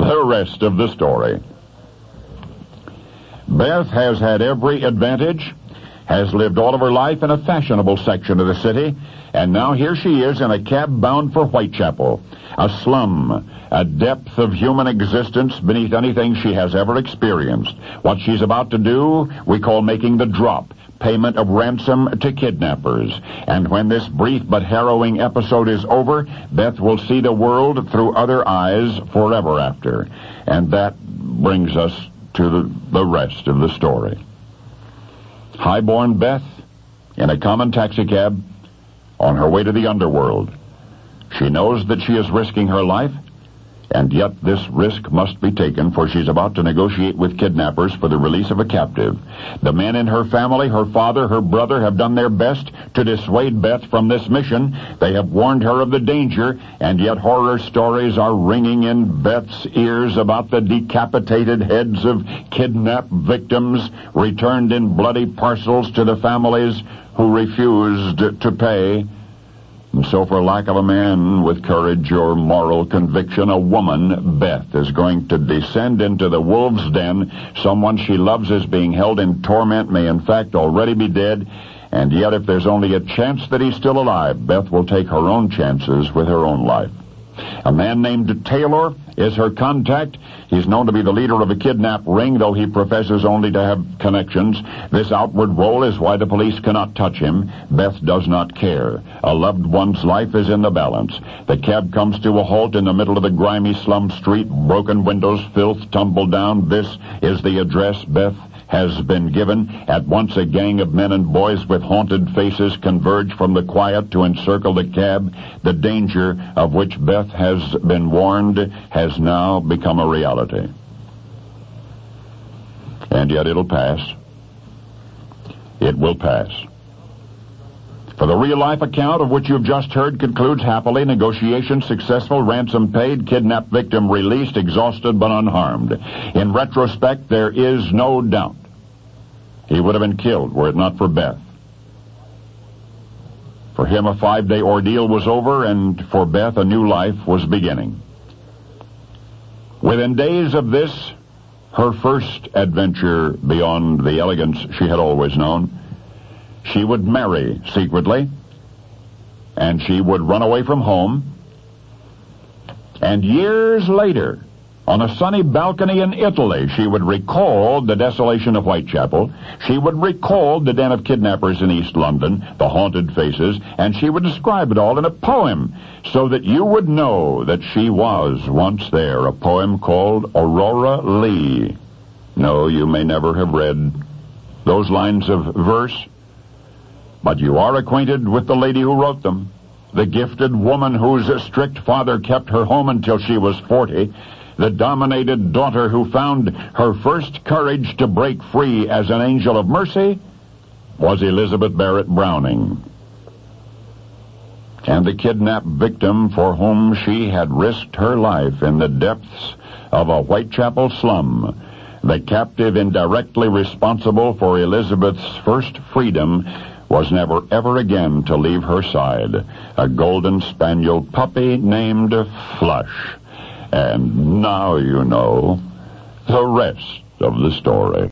the rest of the story. Beth has had every advantage, has lived all of her life in a fashionable section of the city, and now here she is in a cab bound for Whitechapel, a slum, a depth of human existence beneath anything she has ever experienced. What she's about to do, we call making the drop, payment of ransom to kidnappers. And when this brief but harrowing episode is over, Beth will see the world through other eyes forever after. And that brings us to the rest of the story. Highborn Beth, in a common taxicab, on her way to the underworld. She knows that she is risking her life, and yet this risk must be taken, for she's about to negotiate with kidnappers for the release of a captive. The men in her family, her father, her brother, have done their best to dissuade Beth from this mission. They have warned her of the danger, and yet horror stories are ringing in Beth's ears about the decapitated heads of kidnapped victims returned in bloody parcels to the families who refused to pay. And so for lack of a man with courage or moral conviction, a woman, Beth, is going to descend into the wolf's den. Someone she loves is being held in torment, may in fact already be dead, and yet if there's only a chance that he's still alive, Beth will take her own chances with her own life. A man named Taylor is her contact. He's known to be the leader of a kidnap ring, though he professes only to have connections. This outward role is why the police cannot touch him. Beth does not care. A loved one's life is in the balance. The cab comes to a halt in the middle of the grimy slum street. Broken windows, filth, tumble down. This is the address Beth has been given. At once a gang of men and boys with haunted faces converge from the quiet to encircle the cab. The danger of which Beth has been warned has now become a reality. And yet it'll pass. It will pass. For the real-life account of which you've just heard concludes happily, negotiation successful, ransom paid, kidnapped victim released, exhausted but unharmed. In retrospect, there is no doubt he would have been killed were it not for Beth. For him, a 5-day ordeal was over, and for Beth, a new life was beginning. Within days of this, her first adventure beyond the elegance she had always known, she would marry secretly, and she would run away from home. And years later, on a sunny balcony in Italy, she would recall the desolation of Whitechapel. She would recall the den of kidnappers in East London, the haunted faces, and she would describe it all in a poem so that you would know that she was once there, a poem called Aurora Leigh. No, you may never have read those lines of verse, but you are acquainted with the lady who wrote them, the gifted woman whose strict father kept her home until she was 40, the dominated daughter who found her first courage to break free as an angel of mercy was Elizabeth Barrett Browning. And the kidnapped victim for whom she had risked her life in the depths of a Whitechapel slum, the captive indirectly responsible for Elizabeth's first freedom, was never ever again to leave her side, a golden spaniel puppy named Flush. And now you know the rest of the story.